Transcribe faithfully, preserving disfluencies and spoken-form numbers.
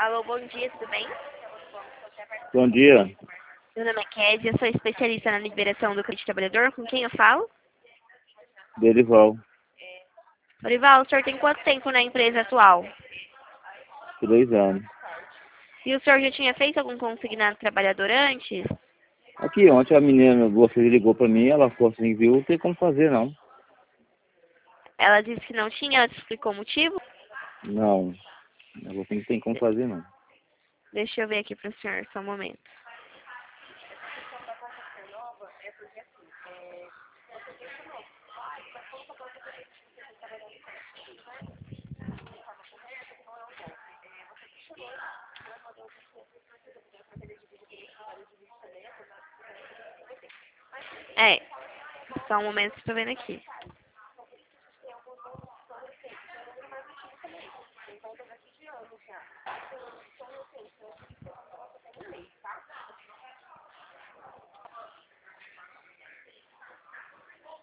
Alô, bom dia, tudo bem? Bom dia, Meu nome é Kézia, eu sou especialista na liberação do crédito trabalhador. Com quem eu falo? Derival, Orival, o senhor tem quanto tempo na empresa atual? três anos. E o senhor já tinha feito algum consignado trabalhador antes? Aqui, ontem a menina, você ligou pra mim, ela falou assim, viu, não tem como fazer não. Ela disse que não tinha, ela te explicou o motivo? Não, ela falou assim, não tem como fazer não. Deixa eu ver aqui para o senhor, só um momento. É, só um momento que estou vendo aqui.